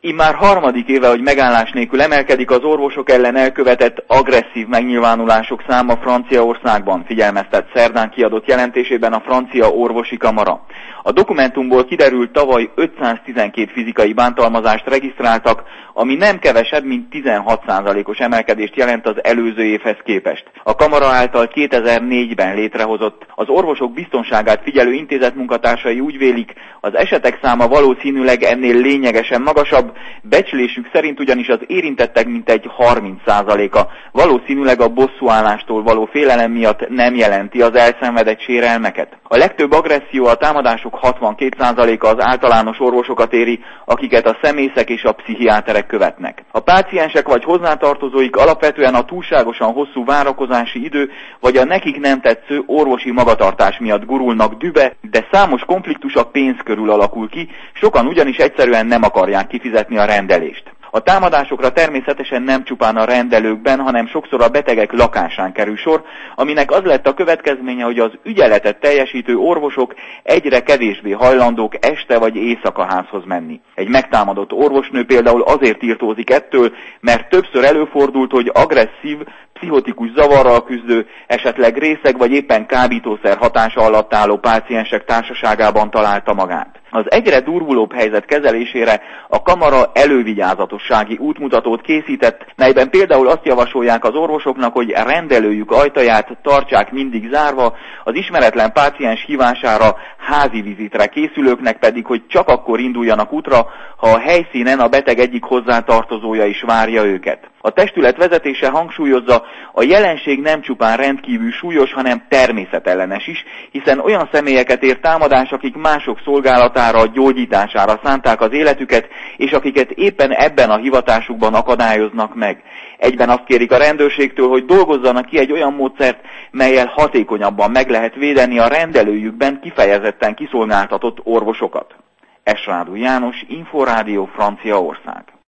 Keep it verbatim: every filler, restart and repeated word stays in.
Immár harmadik éve, hogy megállás nélkül emelkedik az orvosok ellen elkövetett agresszív megnyilvánulások száma Franciaországban, figyelmeztet szerdán kiadott jelentésében a francia orvosi kamara. A dokumentumból kiderült, tavaly ötszáztizenkét fizikai bántalmazást regisztráltak, ami nem kevesebb, mint tizenhat százalékos emelkedést jelent az előző évhez képest. A kamara által kétezer-négyben létrehozott az orvosok biztonságát figyelő intézet munkatársai úgy vélik, az esetek száma valószínűleg ennél lényegesen magasabb, becslésük szerint ugyanis az érintettek mintegy harminc százaléka valószínűleg a bosszúállástól való félelem miatt nem jelenti az elszenvedett sérelmeket. A legtöbb agresszió, a támadások hatvankét százaléka az általános orvosokat éri, akiket a szemészek és a pszichiáterek követnek. A páciensek vagy hozzátartozóik alapvetően a túlságosan hosszú várakozási idő vagy a nekik nem tetsző orvosi magatartás miatt gurulnak dühbe, de számos konfliktus a pénz körül alakul ki, sokan ugyanis egyszerűen nem akarják kifizetni a rendelést. A támadásokra természetesen nem csupán a rendelőkben, hanem sokszor a betegek lakásán kerül sor, aminek az lett a következménye, hogy az ügyeletet teljesítő orvosok egyre kevésbé hajlandók este vagy éjszaka házhoz menni. Egy megtámadott orvosnő például azért irtózik ettől, mert többször előfordult, hogy agresszív, pszichotikus zavarral küzdő, esetleg részeg vagy éppen kábítószer hatása alatt álló páciensek társaságában találta magát. Az egyre durvulóbb helyzet kezelésére a kamara elővigyázatossági útmutatót készített, melyben például azt javasolják az orvosoknak, hogy rendelőjük ajtaját tartsák mindig zárva, az ismeretlen páciens hívására házi vizitre készülőknek pedig, hogy csak akkor induljanak útra, ha a helyszínen a beteg egyik hozzátartozója is várja őket. A testület vezetése hangsúlyozza, a jelenség nem csupán rendkívül súlyos, hanem természetellenes is, hiszen olyan személyeket ér támadás, akik mások szolgálatára, gyógyítására szánták az életüket, és akiket éppen ebben a hivatásukban akadályoznak meg. Egyben azt kérik a rendőrségtől, hogy dolgozzanak ki egy olyan módszert, mellyel hatékonyabban meg lehet védeni a rendelőjükben kifejezetten kiszolgáltatott orvosokat. Esrádú János, Inforádió, Franciaország.